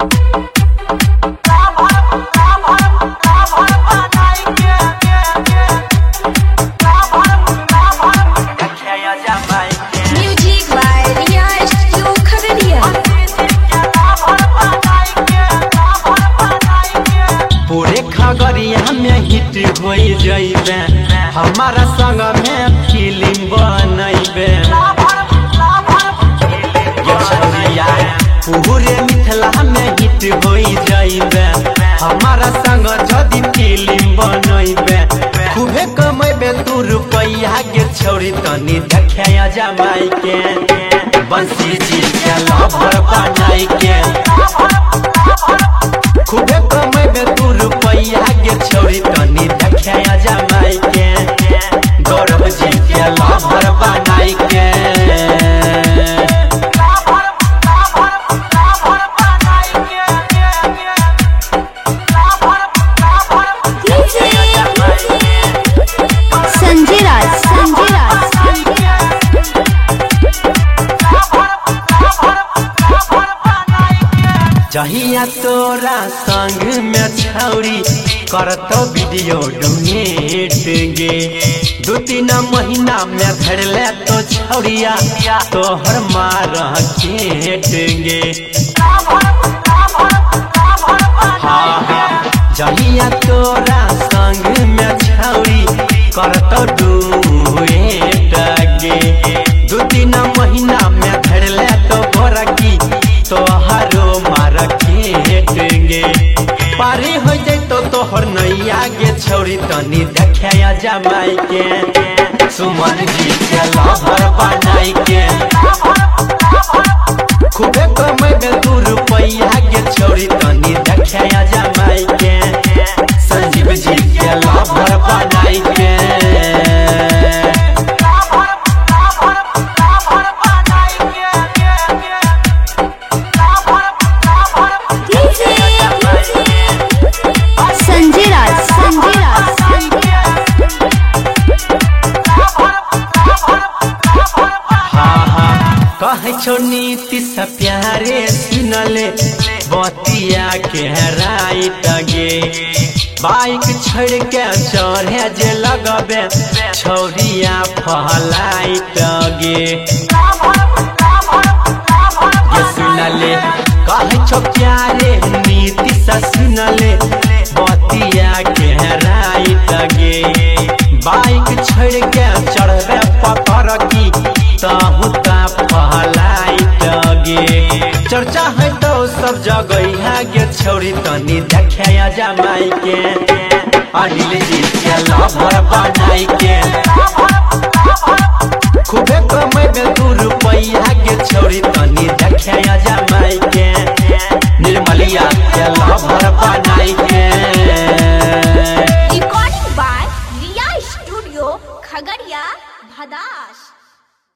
खगड़िया में हिट हो जइबे हमारा संग में फिल्म बनइबे पूरे मिथिला में हिट हो जइबे हमारा संग जदी फिल्म बनइबे खूबे कमैबे तू रुपया के छोड़ी तनी देखे जमाई के बंसी जी के लवर बनाई के खूबे कमैबे तू रुपया के छोड़ी तनी देखे जमाई के गौरव जी के लवर बनाई के जहिया तोरा संग में छौरी करतो वीडियो डुनेट गे 2-3 महीना में धर ले तो छौरिया तोहर मार केट गे जहिया तोरा संग में छौरी करतो डुनेट गे 2-3 महीना में धर ले तो गोरा की तोहरो मार केटेंगे पारी हो जाए तो तोहर नैया गे छोड़ी तनी देखे जमाई के सुमन जी के लवर बनाई के खूबे कमैबे तू रुपया के छोड़ी तनी देखे जमाई के संजीव जी के लवर बनाई के कहे छो नीति से प्यारे सुनले बतिया के राइट गे बाइक छोड़ के चढ़े जे लगबे छौरिया फलाइट गे सुनले कहे छो प्यारे नीति से सुनले बतिया के राइट गे बाइक छोड़ के चढ़बे पकड़ की ताहुता फलाइट गे चर्चा है तो सब जगह गे छोड़ी तनी देखे जमाई के अनिल जी के लवर बनाई के खूबे कमैबे तू रुपया के छोड़ी तनी देखे जमाई के निर्मलिया के लवर बनाई के recording by Riya studio Khagaria Bhadas.